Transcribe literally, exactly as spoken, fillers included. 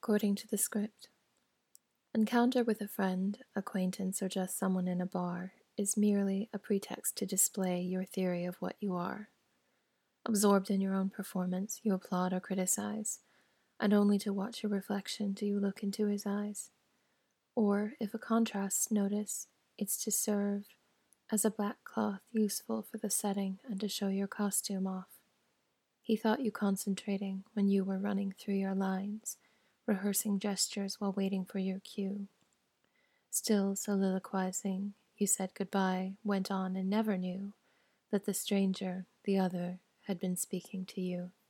according to the script. Encounter with a friend, acquaintance, or just someone in a bar is merely a pretext to display your theory of what you are. Absorbed in your own performance, you applaud or criticize, and only to watch your reflection do you look into his eyes. Or, if a contrast notice, it's to serve as a black cloth useful for the setting and to show your costume off. He thought you concentrating when you were running through your lines, rehearsing gestures while waiting for your cue. Still soliloquizing, you said goodbye, went on, and never knew that the stranger, the other, had been speaking to you.